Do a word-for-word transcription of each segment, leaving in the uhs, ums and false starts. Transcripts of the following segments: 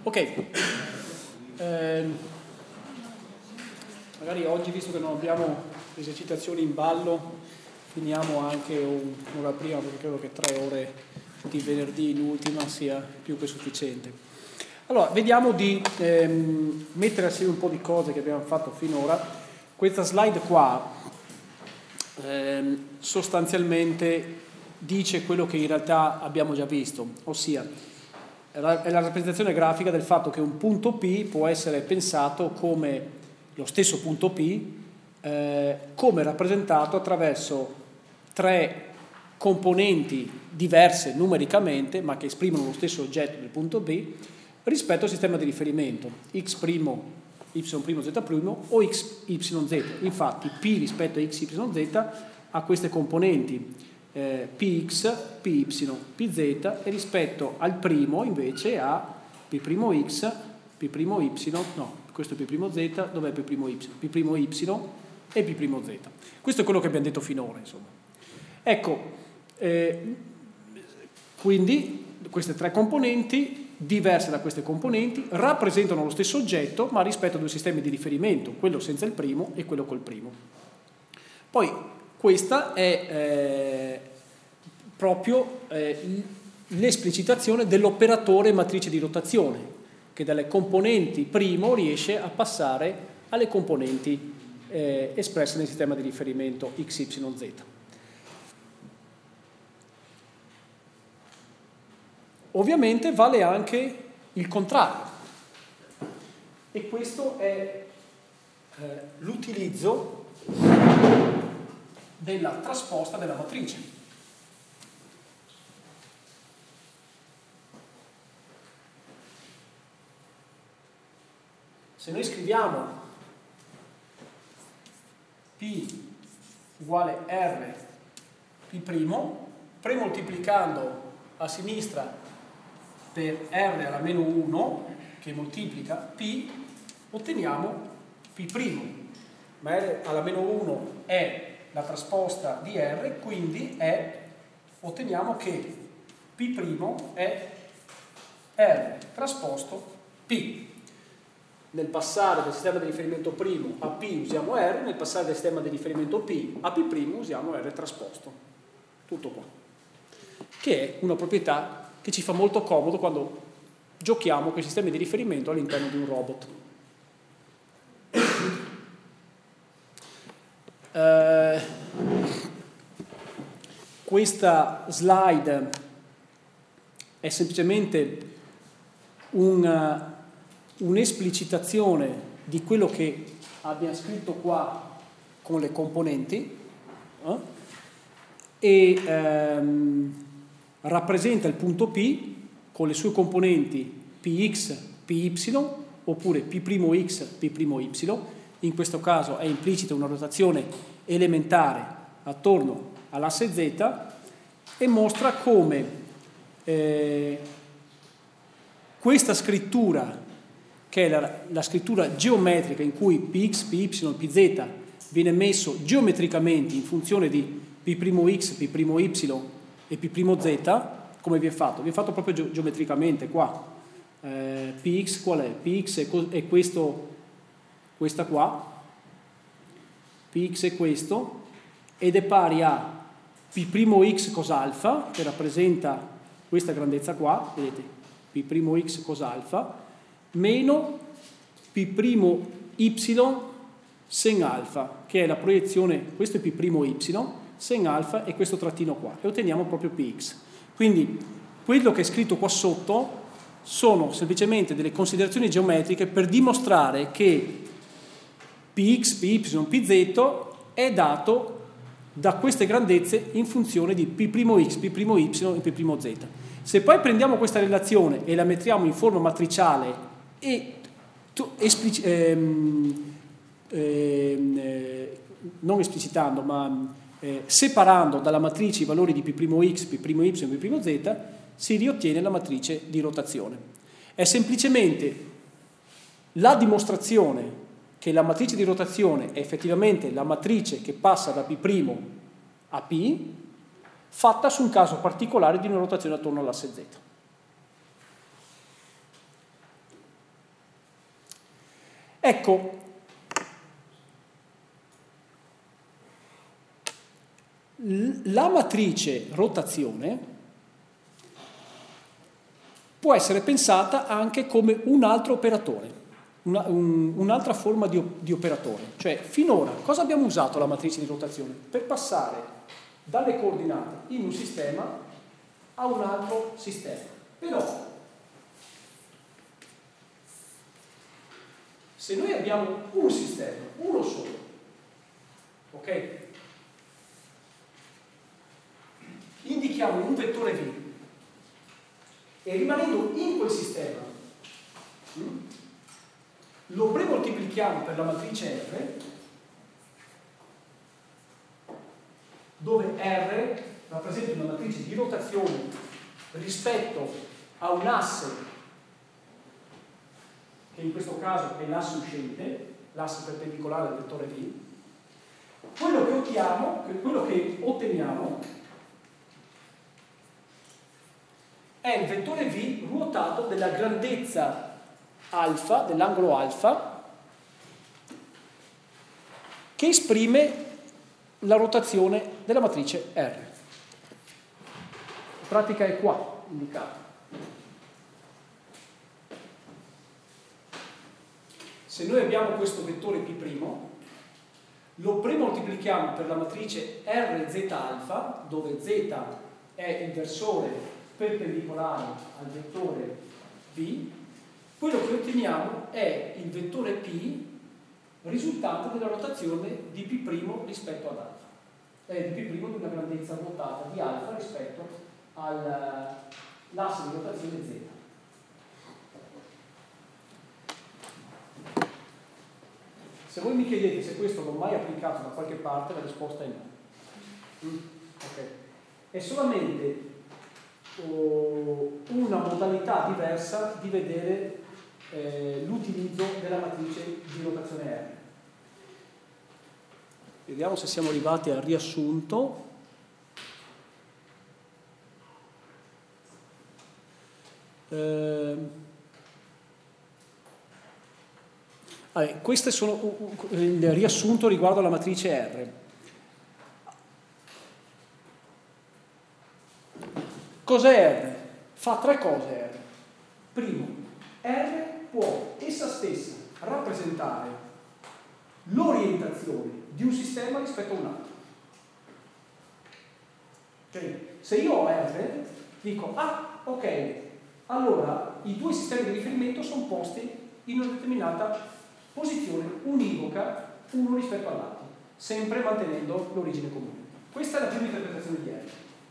Ok, eh, magari oggi, visto che non abbiamo esercitazioni in ballo, finiamo anche un'ora prima, perché credo che tre ore di venerdì l'ultima sia più che sufficiente. Allora, vediamo di ehm, mettere assieme un po' di cose che abbiamo fatto finora. Questa slide qua ehm, sostanzialmente dice quello che in realtà abbiamo già visto, ossia è la rappresentazione grafica del fatto che un punto P può essere pensato come lo stesso punto P, eh, come rappresentato attraverso tre componenti diverse numericamente, ma che esprimono lo stesso oggetto del punto B, rispetto al sistema di riferimento x', y', z' o x, y, z. Infatti P rispetto a x, y, z ha queste componenti eh, px, py, pz, e rispetto al primo invece ha p'x, p'y, no, questo è p'z, dov'è p'y? P'y e p'z. Questo è quello che abbiamo detto finora, insomma. Ecco, eh, quindi queste tre componenti, diverse da queste componenti, rappresentano lo stesso oggetto, ma rispetto a due sistemi di riferimento, quello senza il primo e quello col primo. Poi, questa è eh, proprio eh, l'esplicitazione dell'operatore matrice di rotazione, che dalle componenti primo riesce a passare alle componenti eh, espresse nel sistema di riferimento x, y, z. Ovviamente vale anche il contrario, e questo è eh, l'utilizzo della trasposta della matrice. Se noi scriviamo P uguale R P', premoltiplicando a sinistra per R alla meno uno, che moltiplica P, otteniamo P', ma R alla meno uno è la trasposta di R, quindi è, otteniamo che P' è R trasposto P. Nel passare del sistema di riferimento primo a P usiamo R, nel passare del sistema di riferimento P a P' usiamo R trasposto. Tutto qua. Che è una proprietà che ci fa molto comodo quando giochiamo con i sistemi di riferimento all'interno di un robot. Uh, questa slide è semplicemente un, un'esplicitazione di quello che abbiamo scritto qua con le componenti eh? e um, rappresenta il punto P con le sue componenti Px, Py oppure P'X, P'Y. In questo caso è implicita una rotazione elementare attorno all'asse Z, e mostra come eh, questa scrittura, che è la, la scrittura geometrica in cui Px, Py, Pz viene messo geometricamente in funzione di P'X, P'Y e P'Z, come vi è fatto? Vi è fatto proprio ge- geometricamente qua. Eh, Px qual è? Px è, co- è questo, questa qua, Px è questo, ed è pari a P'X cos alfa, che rappresenta questa grandezza qua, vedete, P'X cos alfa, meno P'Y sen alfa, che è la proiezione, questo è P'Y, sen alfa e questo trattino qua, e otteniamo proprio Px. Quindi quello che è scritto qua sotto sono semplicemente delle considerazioni geometriche per dimostrare che Px, Py, Pz è dato da queste grandezze in funzione di P'X, P'Y e P'Z. Se poi prendiamo questa relazione e la mettiamo in forma matriciale e esplic- ehm, ehm, eh, non esplicitando, ma eh, separando dalla matrice i valori di P'X, P'Y e P'Z, si riottiene la matrice di rotazione. È semplicemente la dimostrazione che la matrice di rotazione è effettivamente la matrice che passa da P' a P, fatta su un caso particolare di una rotazione attorno all'asse Z. Ecco, la matrice rotazione può essere pensata anche come un altro operatore, una, un, un'altra forma di, di operatore. Cioè, finora, cosa abbiamo usato la matrice di rotazione? Per passare dalle coordinate in un sistema a un altro sistema. Però, se noi abbiamo un sistema, uno solo, ok? Indichiamo un vettore V e rimanendo in quel sistema lo premoltiplichiamo per la matrice R, dove R rappresenta una matrice di rotazione rispetto a un asse, che in questo caso è l'asse uscente, l'asse perpendicolare al vettore V. Quello che ottiamo, quello che otteniamo è il vettore V ruotato della grandezza alfa, dell'angolo alfa, che esprime la rotazione della matrice R. La pratica è qua, indicata. Se noi abbiamo questo vettore P', lo premoltiplichiamo per la matrice R Z alfa, dove Z è il versore perpendicolare al vettore V, quello che otteniamo è il vettore P risultante della rotazione di P' rispetto ad alfa, eh, di P' di una grandezza ruotata di alfa rispetto all'asse di rotazione Z. Se voi mi chiedete se questo l'ho mai applicato da qualche parte, la risposta è no. Mm, okay. È solamente oh, una modalità diversa di vedere eh, l'utilizzo della matrice di rotazione R. Vediamo se siamo arrivati al riassunto. Eh, Allora, queste sono uh, uh, il riassunto riguardo alla matrice R. Cos'è R? Fa tre cose R. Primo, R può essa stessa rappresentare l'orientazione di un sistema rispetto a un altro. Cioè, se io ho R, dico, ah, ok, allora i due sistemi di riferimento sono posti in una determinata posizione univoca uno rispetto all'altro, sempre mantenendo l'origine comune. Questa è la prima interpretazione di R.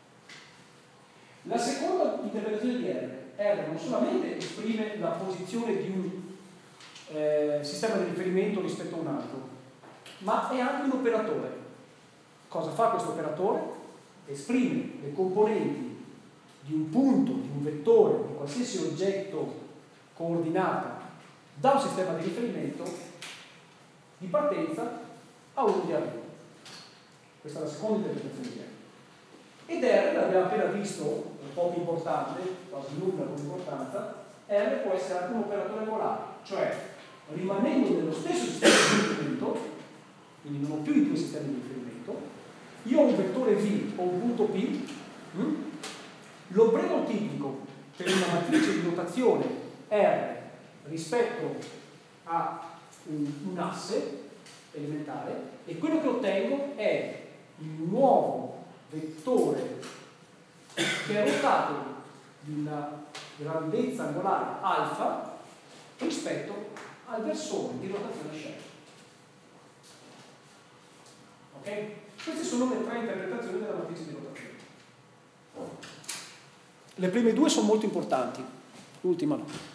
La seconda interpretazione di R, R non solamente esprime la posizione di un eh, sistema di riferimento rispetto a un altro, ma è anche un operatore. Cosa fa questo operatore? Esprime le componenti di un punto, di un vettore, di qualsiasi oggetto coordinata da un sistema di riferimento di partenza a uno di arrivo. Questa è la seconda interpretazione di R. Ed R, l'abbiamo appena visto, un po' più importante, quasi nulla come importanza, R può essere anche un operatore polare, cioè rimanendo nello stesso sistema di riferimento, quindi non ho più i due sistemi di riferimento, io ho un vettore V o un punto P, hm? lo premoltiplico per una matrice di rotazione R rispetto a un, un asse elementare, e quello che ottengo è il nuovo vettore che è rotato di una grandezza angolare alfa rispetto al versore di rotazione scelto. Ok? Queste sono le tre interpretazioni della matrice di rotazione. Le prime due sono molto importanti, l'ultima no.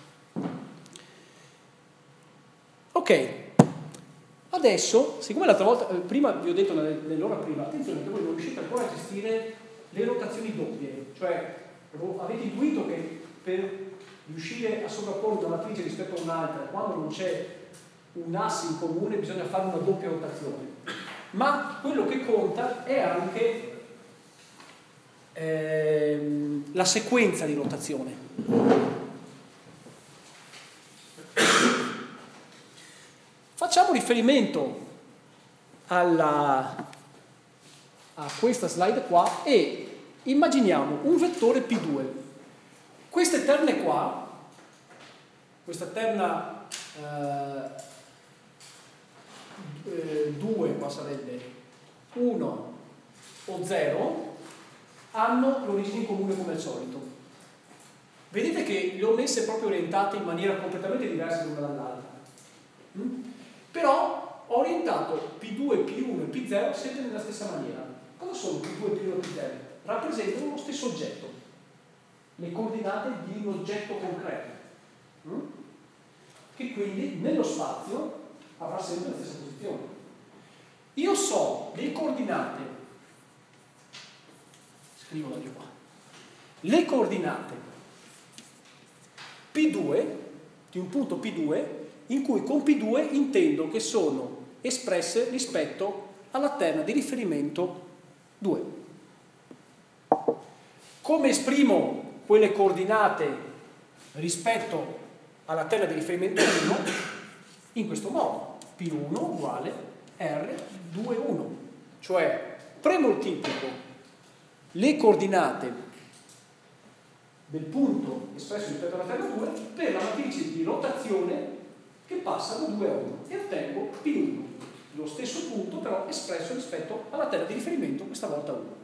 Ok, adesso, siccome l'altra volta, eh, prima vi ho detto nell'ora prima, attenzione che voi non riuscite ancora a gestire le rotazioni doppie, cioè avete intuito che per riuscire a sovrapporre una matrice rispetto a un'altra, quando non c'è un asse in comune, bisogna fare una doppia rotazione. Ma quello che conta è anche ehm, la sequenza di rotazione. riferimento alla, a questa slide qua e immaginiamo un vettore P due. Queste terne qua, questa terna eh, due qua sarebbe uno o zero, hanno l'origine in comune come al solito. Vedete che le ho messe proprio orientate in maniera completamente diversa l'una dall'altra. Mm? Però ho orientato P due, P uno e P zero sempre nella stessa maniera. Cosa sono P due, P uno e P zero? Rappresentano lo stesso oggetto, le coordinate di un oggetto concreto, mm? che quindi nello spazio avrà sempre la stessa posizione. Io so le coordinate, scrivo da qua, le coordinate P due, di un punto P due, in cui con P due intendo che sono espresse rispetto alla terna di riferimento due. Come esprimo quelle coordinate rispetto alla terna di riferimento uno? In questo modo, P uno uguale R due uno, cioè premoltiplico le coordinate del punto espresso rispetto alla terna due per la matrice di rotazione che passa da due a uno e ottengo P uno, lo stesso punto però espresso rispetto alla terra di riferimento, questa volta uno.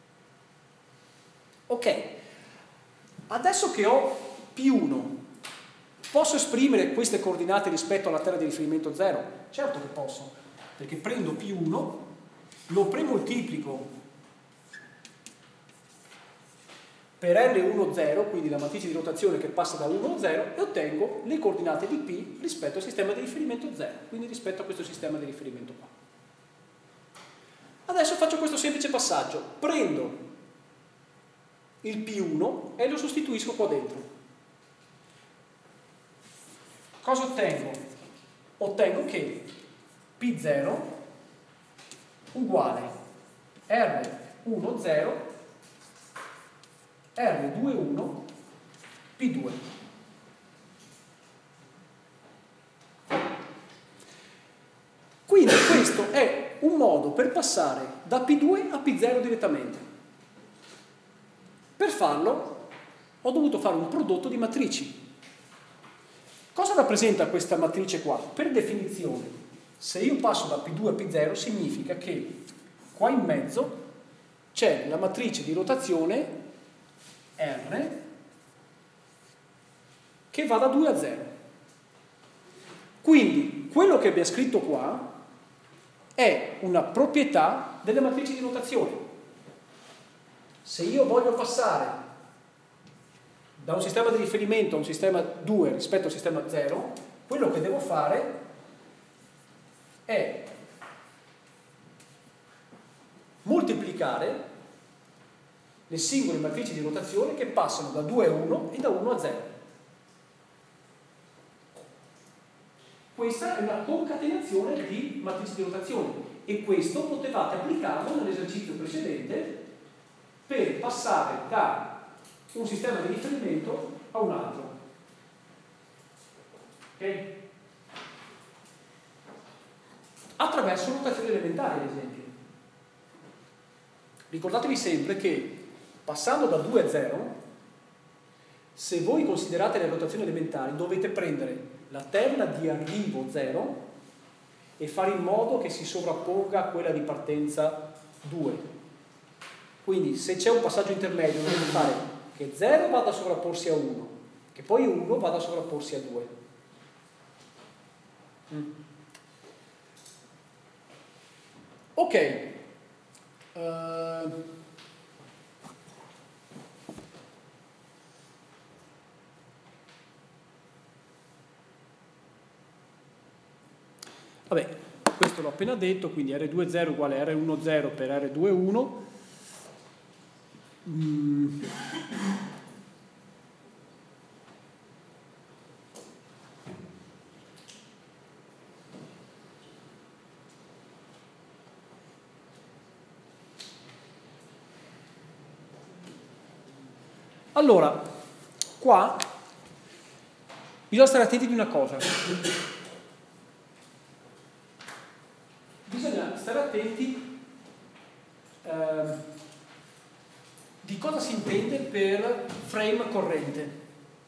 Ok, adesso che ho P uno, posso esprimere queste coordinate rispetto alla terra di riferimento zero? Certo che posso, perché prendo P uno, lo premoltiplico per R uno zero, quindi la matrice di rotazione che passa da uno a zero, e ottengo le coordinate di P rispetto al sistema di riferimento zero, quindi rispetto a questo sistema di riferimento qua. Adesso faccio questo semplice passaggio, prendo il P uno e lo sostituisco qua dentro. Cosa ottengo? Ottengo che P zero uguale R uno zero R due uno P due. Quindi questo è un modo per passare da P due a P zero direttamente. Per farlo ho dovuto fare un prodotto di matrici. Cosa rappresenta questa matrice qua? Per definizione, se io passo da P due a P zero significa che qua in mezzo c'è la matrice di rotazione R che va da due a zero. Quindi quello che abbiamo scritto qua è una proprietà delle matrici di rotazione. Se io voglio passare da un sistema di riferimento a un sistema due rispetto al sistema zero, quello che devo fare è moltiplicare le singole matrici di rotazione che passano da due a uno e da uno a zero. Questa è una concatenazione di matrici di rotazione e questo potevate applicarlo nell'esercizio precedente per passare da un sistema di riferimento a un altro. Ok? Attraverso rotazioni elementari, ad esempio. Ricordatevi sempre che passando da due a zero, se voi considerate le rotazioni elementari, dovete prendere la terna di arrivo zero e fare in modo che si sovrapponga a quella di partenza due. Quindi se c'è un passaggio intermedio dovete fare che zero vada a sovrapporsi a uno, che poi uno vada a sovrapporsi a due. Mm. Ok. Uh... Vabbè, questo l'ho appena detto, quindi R due zero uguale R uno zero per R due uno. Mm. Allora, qua bisogna stare attenti di una cosa. stare attenti eh, di cosa si intende per frame corrente.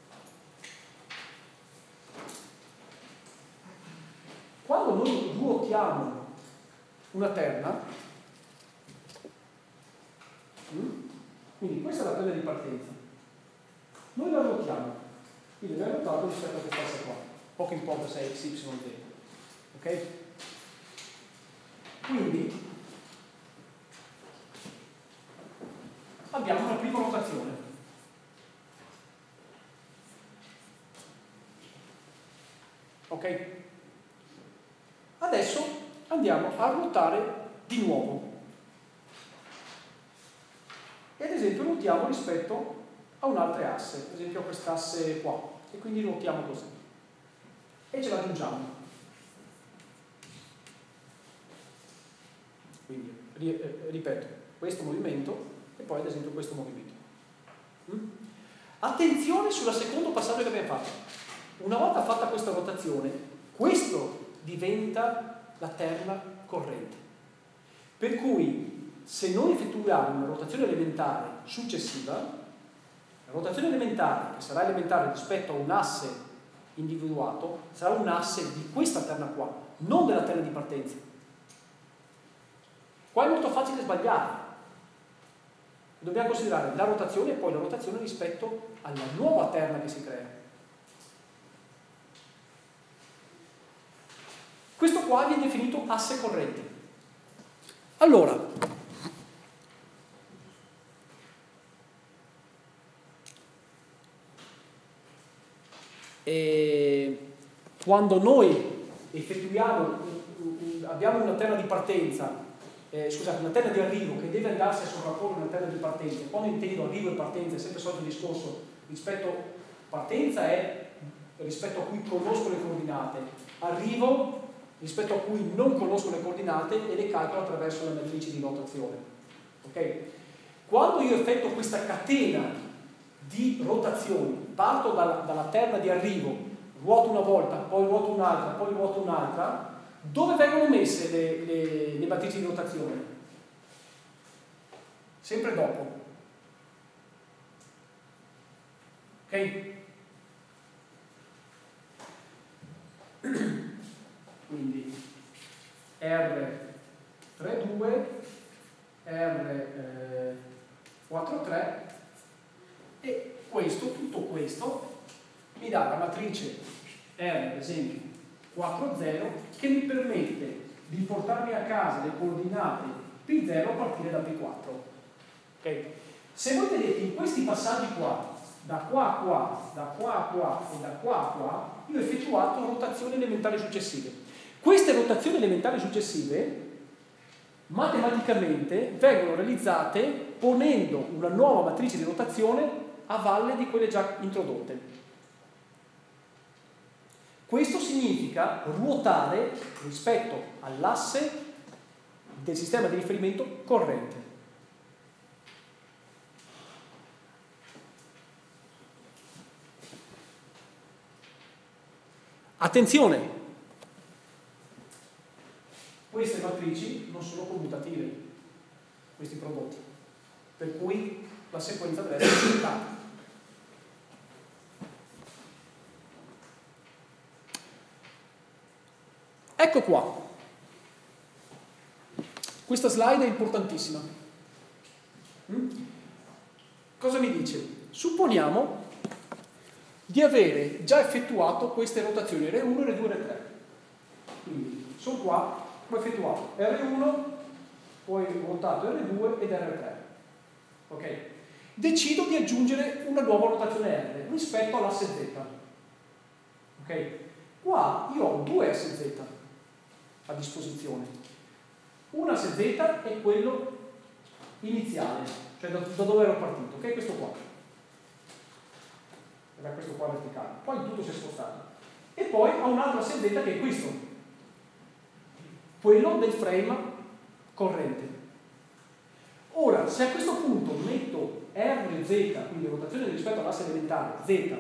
Quando noi ruotiamo una terna, quindi questa è la terna di partenza, noi la ruotiamo, quindi abbiamo ruotato rispetto a questa asse qua, poco importa se è x, y, z, ok? Quindi abbiamo una prima rotazione. Ok? Adesso andiamo a ruotare di nuovo. E ad esempio ruotiamo rispetto a un'altra asse, ad esempio a quest'asse qua, e quindi ruotiamo così. E ce la aggiungiamo. Quindi, ripeto, questo movimento e poi ad esempio questo movimento. Mm? Attenzione sul secondo passaggio che abbiamo fatto. Una volta fatta questa rotazione, questo diventa la terna corrente. Per cui, se noi effettuiamo una rotazione elementare successiva, la rotazione elementare, che sarà elementare rispetto a un asse individuato, sarà un asse di questa terna qua, non della terna di partenza. Qua è molto facile sbagliare. Dobbiamo considerare la rotazione e poi la rotazione rispetto alla nuova terna che si crea. Questo qua viene definito asse corrente. Allora, e quando noi effettuiamo, abbiamo una terna di partenza, Eh, scusate, una terna di arrivo che deve andarsi a sovrapporre una terna di partenza. Quando intendo arrivo e partenza è sempre il solito discorso. Rispetto partenza è rispetto a cui conosco le coordinate, arrivo rispetto a cui non conosco le coordinate e le calcolo attraverso la matrice di rotazione. Okay? Quando io effettuo questa catena di rotazioni, parto dalla, dalla terna di arrivo, ruoto una volta, poi ruoto un'altra, poi ruoto un'altra, dove vengono messe le, le, le matrici di rotazione? Sempre dopo. Ok? Quindi R tre due, R quattro tre e questo, tutto questo mi dà la matrice R, ad esempio, quattro zero, che mi permette di portarmi a casa le coordinate P zero a partire da P quattro. Okay? Se voi vedete in questi passaggi qua, da qua a qua, da qua a qua e da qua a qua, io ho effettuato rotazioni elementari successive. Queste rotazioni elementari successive matematicamente vengono realizzate ponendo una nuova matrice di rotazione a valle di quelle già introdotte. Questo significa ruotare rispetto all'asse del sistema di riferimento corrente. Attenzione! Queste matrici non sono commutative, questi prodotti, per cui la sequenza deve essere rispettata. Ecco qua, questa slide è importantissima. Mm? Cosa mi dice? Supponiamo di avere già effettuato queste rotazioni R uno, R due, R tre. Quindi sono qua, ho effettuato R uno, poi ho ruotato R due ed R tre. Ok? Decido di aggiungere una nuova rotazione R rispetto all'asse Z. Ok? Qua io ho due asse Z a disposizione. Un asse Z è quello iniziale, cioè da, da dove ero partito, ok? Questo qua. Era questo qua verticale. Poi tutto si è spostato. E poi ho un altro asse Z che è questo, quello del frame corrente. Ora, se a questo punto metto R Z, quindi rotazione rispetto all'asse elementare Z,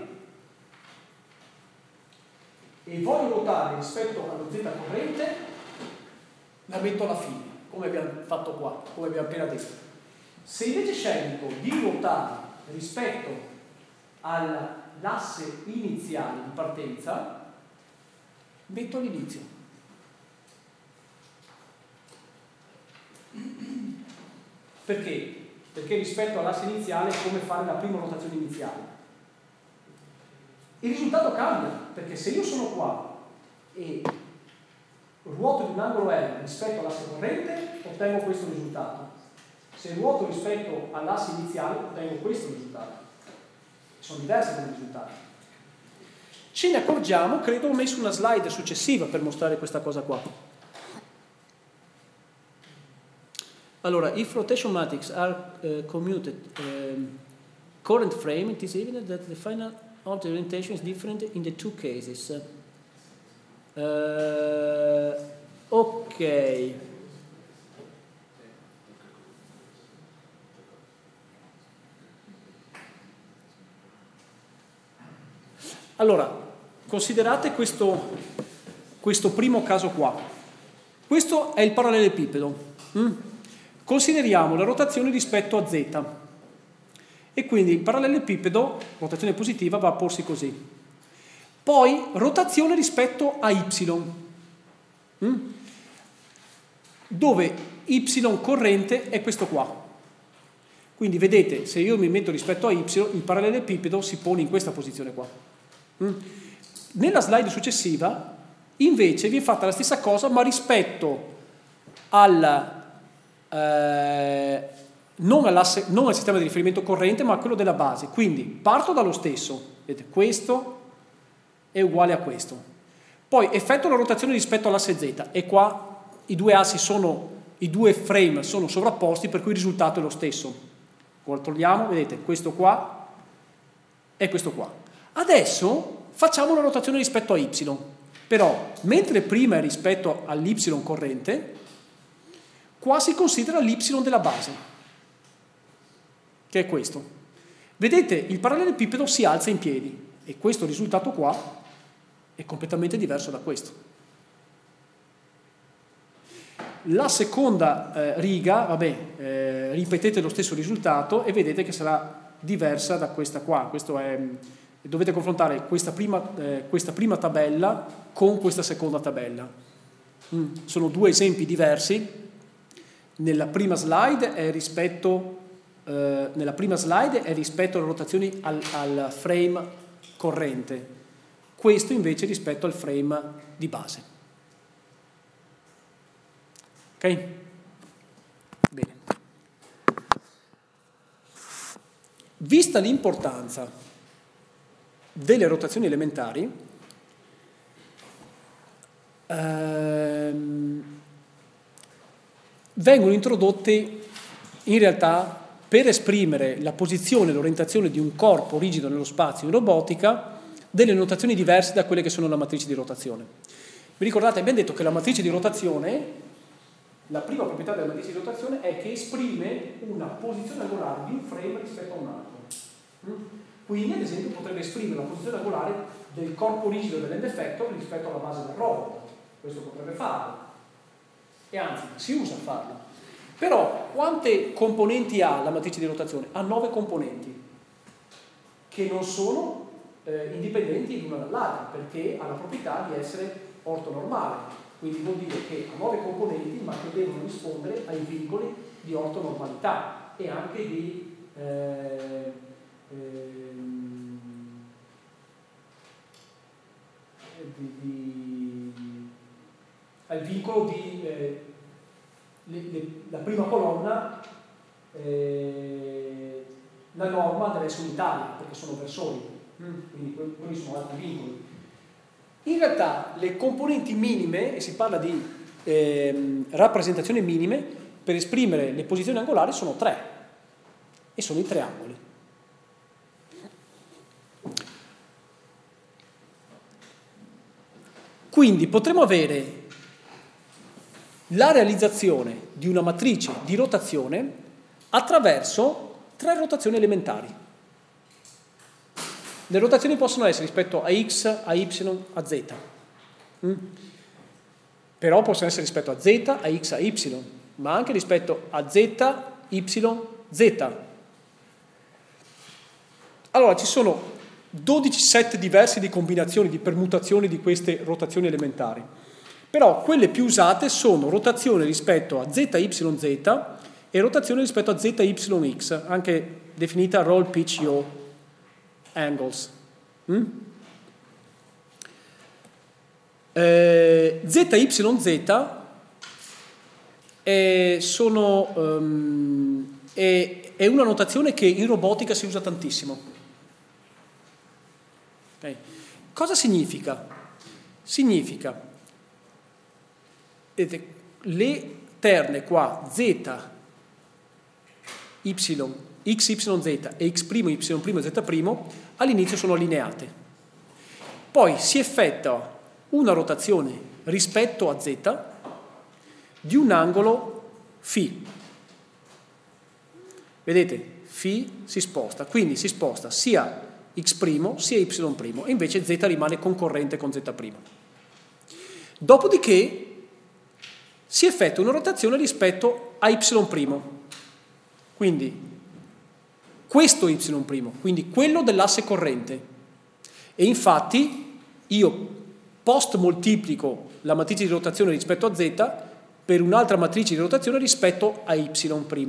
e voglio ruotare rispetto allo Z corrente, la metto alla fine. come abbiamo fatto qua, come abbiamo appena detto. Se invece scelgo di ruotare rispetto all'asse iniziale di partenza, metto all'inizio. Perché? Perché rispetto all'asse iniziale è come fare la prima rotazione iniziale. Il risultato cambia, perché se io sono qua e ruoto di un angolo L rispetto all'asse corrente, ottengo questo risultato. Se ruoto rispetto all'asse iniziale, ottengo questo risultato. Sono diversi come risultati. Ce ne accorgiamo, credo ho messo una slide successiva per mostrare questa cosa qua. Allora, if rotation matrix are uh, commuted um, current frame, it is evident that the final orientation is different in the two cases. Uh, ok. Allora, considerate questo, questo primo caso qua. Questo è il parallelepipedo. Mm? Consideriamo la rotazione rispetto a z. E quindi il parallelepipedo, rotazione positiva, va a porsi così. Poi rotazione rispetto a y, mm? dove y corrente è questo qua. Quindi vedete, se io mi metto rispetto a y, il parallelepipedo si pone in questa posizione qua. Mm? Nella slide successiva, invece, viene fatta la stessa cosa, ma rispetto al, eh, non, all'asse, non al sistema di riferimento corrente, ma a quello della base. Quindi parto dallo stesso, vedete, questo è uguale a questo. Poi effettuo la rotazione rispetto all'asse z, e qua i due assi sono, i due frame sono sovrapposti, per cui il risultato è lo stesso. Controlliamo, vedete, questo qua e questo qua. Adesso facciamo una rotazione rispetto a y, però mentre prima è rispetto all'y corrente, qua si considera l'y della base, che è questo. Vedete, il parallelepipedo si alza in piedi e questo risultato qua è completamente diverso da questo. La seconda eh, riga, vabbè, eh, ripetete lo stesso risultato e vedete che sarà diversa da questa qua. Questo è, dovete confrontare questa prima, eh, questa prima tabella con questa seconda tabella. Mm, sono due esempi diversi. Nella prima slide è rispetto, eh, nella prima slide è rispetto alle rotazioni al, al frame corrente. Questo invece rispetto al frame di base. Ok? Bene. Vista l'importanza delle rotazioni elementari, ehm, vengono introdotte in realtà per esprimere la posizione e l'orientazione di un corpo rigido nello spazio in robotica delle notazioni diverse da quelle che sono la matrice di rotazione. Vi ricordate, abbiamo detto che la matrice di rotazione, la prima proprietà della matrice di rotazione è che esprime una posizione angolare di un frame rispetto a un altro. Quindi, ad esempio, potrebbe esprimere la posizione angolare del corpo rigido dell'end effector rispetto alla base del robot. Questo potrebbe farlo. E anzi, si usa a farlo. Però, quante componenti ha la matrice di rotazione? Ha nove componenti, che non sono eh, indipendenti l'una dall'altra, perché ha la proprietà di essere ortonormale. Quindi vuol dire che ha nove componenti, ma che devono rispondere ai vincoli di ortonormalità e anche di, eh, ehm, di, di al vincolo di eh, le, le, la prima colonna, eh, la norma deve essere unitaria, perché sono versori, quindi quelli sono altri vincoli. In realtà le componenti minime, e si parla di eh, rappresentazioni minime, per esprimere le posizioni angolari sono tre, e sono i triangoli. Quindi potremo avere la realizzazione di una matrice di rotazione attraverso tre rotazioni elementari. Le rotazioni possono essere rispetto a x, a y, a z. Mm? Però possono essere rispetto a z, a x, a y. ma anche rispetto a z, y, z. Allora, ci sono dodici set diversi di combinazioni, di permutazioni di queste rotazioni elementari. Però quelle più usate sono rotazione rispetto a z, y, z e rotazione rispetto a z, y, x, anche definita roll, pitch, yaw angles. Mm? Eh, z, y, z è, sono, um, è, è una notazione che in robotica si usa tantissimo. Okay. Cosa significa? Significa vedete, le terne qua z, y, x, y, z e x', y', z' all'inizio sono allineate. Poi si effettua una rotazione rispetto a z di un angolo φ. Vedete, φ si sposta, quindi si sposta sia x' sia y', e invece z rimane concorrente con z'. Dopodiché si effettua una rotazione rispetto a y', quindi questo y', quindi quello dell'asse corrente. E infatti io post moltiplico la matrice di rotazione rispetto a z per un'altra matrice di rotazione rispetto a y'.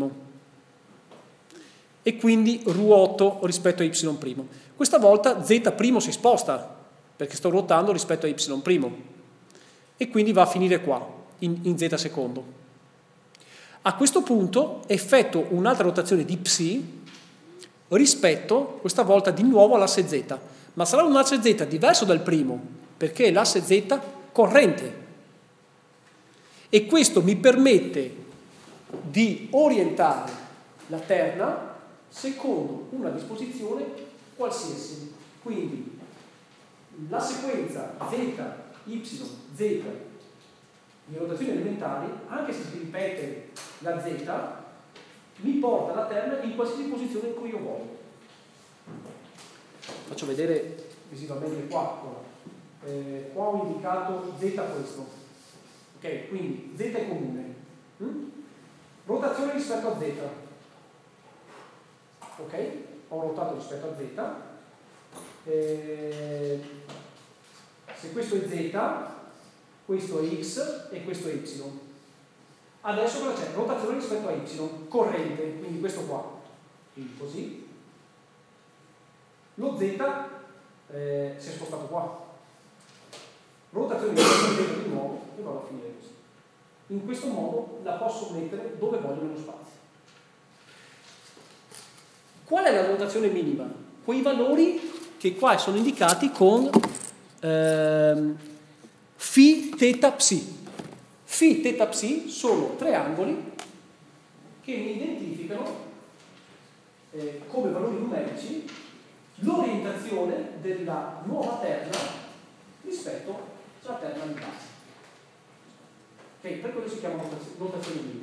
E quindi ruoto rispetto a y'. Questa volta z' si sposta, perché sto ruotando rispetto a y', e quindi va a finire qua, in, in z secondo. A questo punto effettuo un'altra rotazione di ψ rispetto, questa volta di nuovo all'asse z, ma sarà un asse z diverso dal primo, perché è l'asse z corrente. E questo mi permette di orientare la terna secondo una disposizione qualsiasi. Quindi la sequenza z, y, z di rotazioni elementari, anche se si ripete la z, mi porta la terna in qualsiasi posizione in cui io voglio. Faccio vedere visivamente qua. Eh, qua ho indicato z questo. Ok, quindi z è comune. Mm? Rotazione rispetto a z. Ok, ho ruotato rispetto a z. Eh, se questo è z, questo è x e questo è y. Adesso cosa c'è? Rotazione rispetto a y, corrente, quindi questo qua. Quindi così. Lo z eh, si è spostato qua. Rotazione rispetto a z di nuovo e vado a finire così. In questo modo la posso mettere dove voglio nello spazio. Qual è la rotazione minima? Quei valori che qua sono indicati con ehm, φ, θ, ψ. Φ, θ, ψ sono tre angoli che mi identificano eh, come valori numerici l'orientazione della nuova terna rispetto alla terna di base. Ok, per quello si chiama rotazione minima.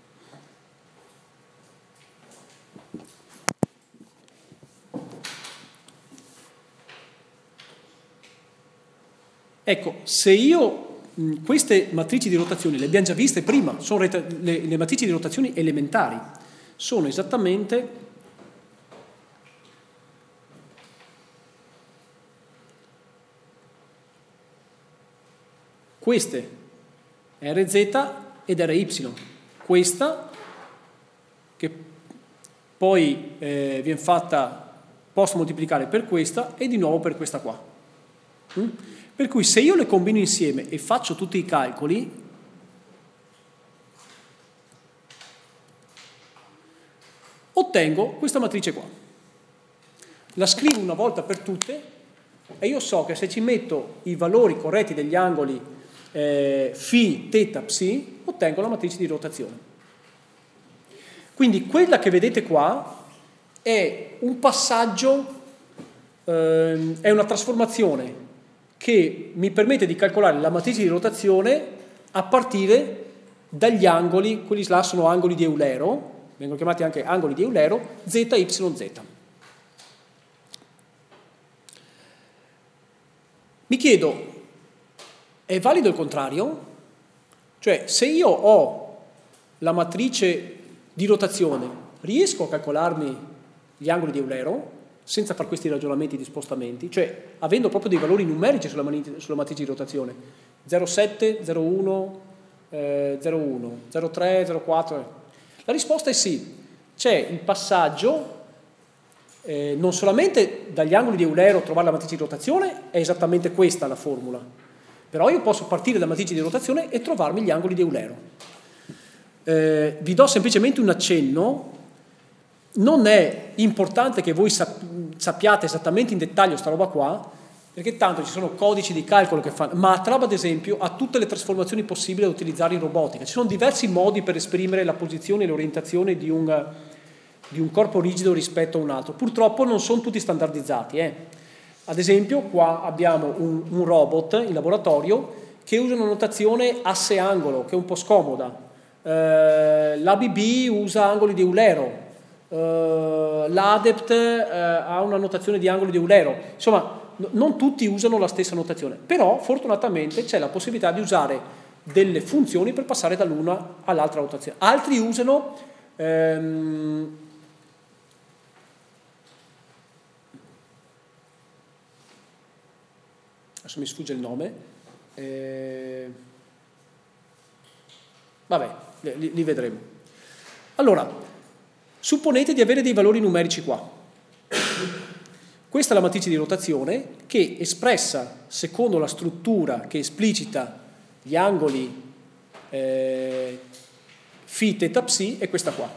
Ecco, se io mh, queste matrici di rotazione le abbiamo già viste prima, sono reta- le, le matrici di rotazione elementari, sono esattamente queste, R Z ed R Y. Questa, che poi eh, viene fatta post moltiplicare per questa e di nuovo per questa qua. Mm? Per cui se io le combino insieme e faccio tutti i calcoli, ottengo questa matrice qua. La scrivo una volta per tutte e io so che se ci metto i valori corretti degli angoli eh, φ, θ, ψ, ottengo la matrice di rotazione. Quindi quella che vedete qua è un passaggio, eh, è una trasformazione che mi permette di calcolare la matrice di rotazione a partire dagli angoli, quelli là sono angoli di Eulero, vengono chiamati anche angoli di Eulero, z, y, z. Mi chiedo, è valido il contrario? Cioè, se io ho la matrice di rotazione, riesco a calcolarmi gli angoli di Eulero senza fare questi ragionamenti di spostamenti, cioè avendo proprio dei valori numerici sulla, sulla matrice di rotazione, zero virgola sette, zero virgola uno, eh, zero virgola uno, zero virgola tre, zero virgola quattro. La risposta è sì, c'è il passaggio, eh, non solamente dagli angoli di Eulero trovare la matrice di rotazione, è esattamente questa la formula, però io posso partire dalla matrice di rotazione e trovarmi gli angoli di Eulero. Eh, vi do semplicemente un accenno. Non è importante che voi sappiate esattamente in dettaglio sta roba qua, perché tanto ci sono codici di calcolo che fanno, ma Matlab ad esempio ha tutte le trasformazioni possibili da utilizzare in robotica. Ci sono diversi modi per esprimere la posizione e l'orientazione di un, di un corpo rigido rispetto a un altro. Purtroppo non sono tutti standardizzati. Eh. Ad esempio qua abbiamo un, un robot in laboratorio che usa una notazione asse-angolo, che è un po' scomoda. Eh, L'A B B usa angoli di Eulero. Uh, l'Adept uh, ha una notazione di angoli di Eulero. Insomma, n- non tutti usano la stessa notazione, però fortunatamente c'è la possibilità di usare delle funzioni per passare dall'una all'altra notazione. Altri usano um, adesso mi sfugge il nome, eh, vabbè, li, li vedremo. Allora, supponete di avere dei valori numerici qua. Questa è la matrice di rotazione che, espressa secondo la struttura che esplicita gli angoli eh, φ, θ, ψ, è questa qua.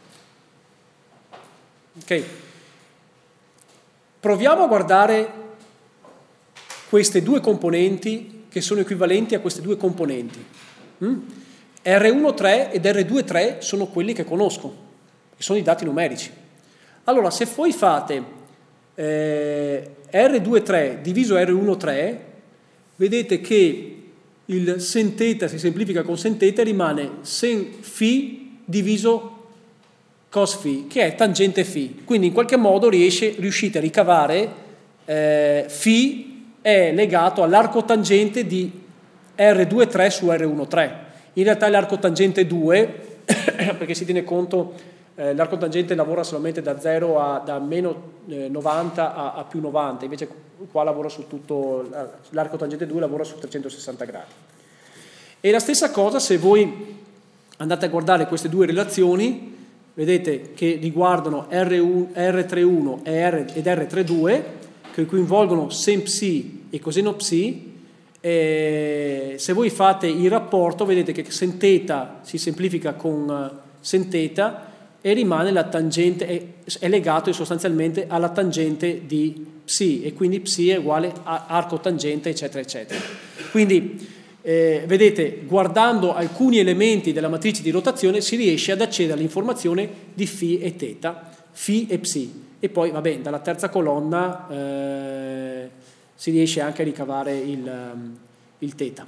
Ok? Proviamo a guardare queste due componenti che sono equivalenti a queste due componenti. Mm? R uno tre ed R due tre sono quelli che conosco, che sono i dati numerici. Allora, se voi fate eh, R due tre diviso R uno tre, vedete che il sen θ si semplifica con sen θ e rimane sen φ diviso cos φ, che è tangente φ. Quindi in qualche modo riesce, riuscite a ricavare eh, φ è legato all'arco tangente di R due tre su R uno tre. In realtà è l'arco tangente due, perché si tiene conto Eh, l'arco tangente lavora solamente da zero a da meno eh, novanta a, a più novanta, invece qua lavora su tutto, l'arco tangente due lavora su trecentosessanta gradi. E la stessa cosa se voi andate a guardare queste due relazioni, vedete che riguardano R trentuno ed R trentadue, che coinvolgono sen psi e coseno psi. E se voi fate il rapporto vedete che sen θ si semplifica con sen θ e rimane la tangente, è, è legato sostanzialmente alla tangente di psi, e quindi psi è uguale a arco tangente, eccetera, eccetera. Quindi, eh, vedete, guardando alcuni elementi della matrice di rotazione si riesce ad accedere all'informazione di φ e θ, φ e psi. E poi, vabbè, dalla terza colonna eh, si riesce anche a ricavare il, il θ.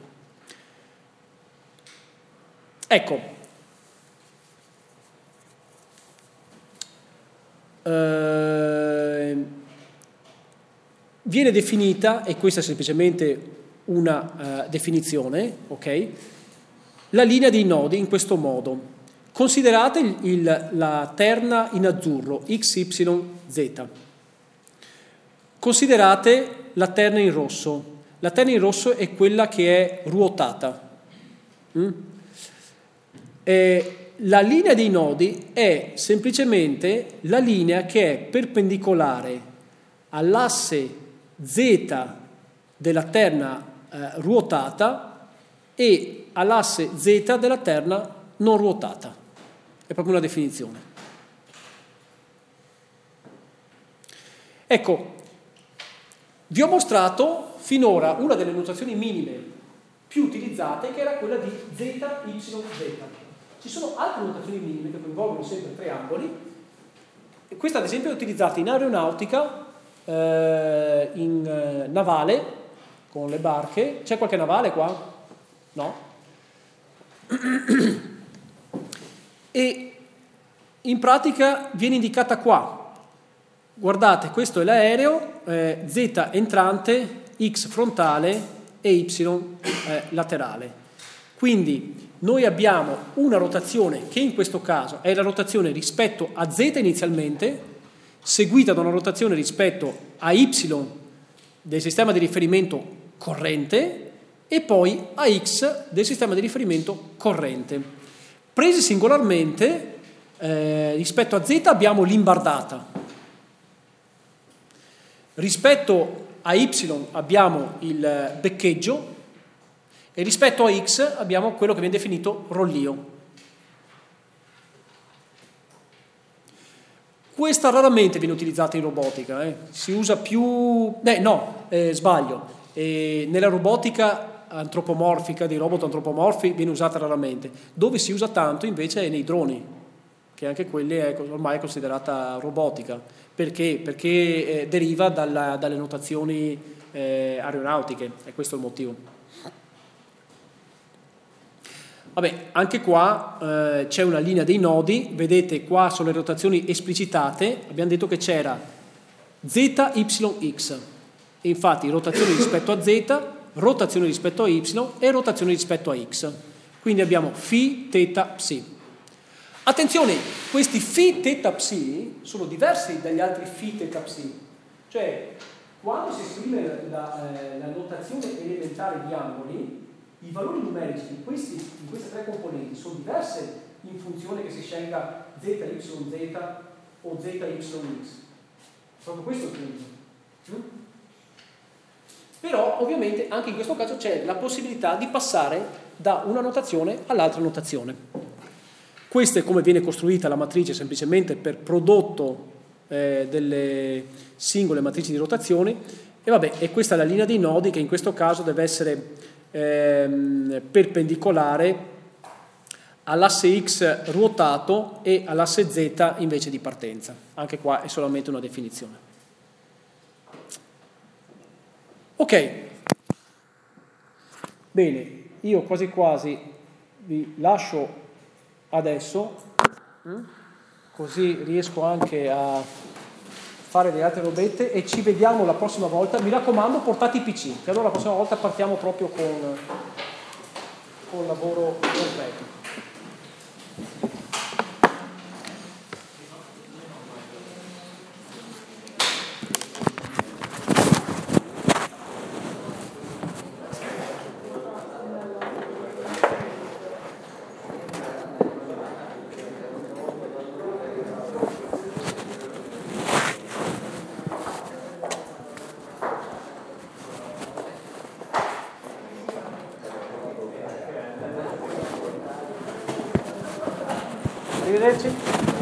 Ecco. Uh, viene definita, e questa è semplicemente una uh, definizione, ok? La linea dei nodi in questo modo. Considerate il, il, la terna in azzurro, x, y, z. Considerate la terna in rosso. La terna in rosso è quella che è ruotata. Mm? E la linea dei nodi è semplicemente la linea che è perpendicolare all'asse z della terna eh, ruotata e all'asse z della terna non ruotata. È proprio una definizione. Ecco, vi ho mostrato finora una delle notazioni minime più utilizzate, che era quella di z, y, z. Ci sono altre notazioni minime che coinvolgono sempre tre angoli. E questa ad esempio è utilizzata in aeronautica, eh, in eh, navale, con le barche. C'è qualche navale qua? No? E in pratica viene indicata qua. Guardate, questo è l'aereo, eh, Z entrante, X frontale e Y eh, laterale. Quindi noi abbiamo una rotazione che in questo caso è la rotazione rispetto a z inizialmente, seguita da una rotazione rispetto a y del sistema di riferimento corrente e poi a x del sistema di riferimento corrente. Presi singolarmente, eh, rispetto a z abbiamo l'imbardata, rispetto a y abbiamo il beccheggio e rispetto a x abbiamo quello che viene definito rollio. Questa raramente viene utilizzata in robotica, eh. si usa più... Eh, no, eh, sbaglio. Eh, nella robotica antropomorfica, dei robot antropomorfi, viene usata raramente. Dove si usa tanto invece è nei droni, che anche quelli è ormai considerata robotica. Perché? Perché eh, deriva dalla, dalle notazioni eh, aeronautiche, è questo il motivo. Vabbè, anche qua eh, c'è una linea dei nodi, vedete qua sono le rotazioni esplicitate, abbiamo detto che c'era z, y, x, e infatti rotazione rispetto a z, rotazione rispetto a y e rotazione rispetto a x. Quindi abbiamo φ, θ, ψ. Attenzione, questi φ, θ, ψ sono diversi dagli altri φ, θ, ψ. Cioè, quando si scrive la, eh, la notazione elementare di angoli, i valori numerici di, questi, di queste tre componenti sono diverse in funzione che si scelga z, y, z o z, y, x. Proprio questo è il punto. Mm? Però ovviamente anche in questo caso c'è la possibilità di passare da una notazione all'altra notazione. Questa è come viene costruita la matrice, semplicemente per prodotto eh, delle singole matrici di rotazione. E vabbè, e questa è la linea dei nodi che in questo caso deve essere ehm, perpendicolare all'asse x ruotato e all'asse z invece di partenza. Anche qua è solamente una definizione. Ok, bene, io quasi quasi vi lascio adesso, così riesco anche a fare le altre robette e ci vediamo la prossima volta. Mi raccomando, portate i P C, che allora la prossima volta partiamo proprio con, con il lavoro concreto. Arrivederci.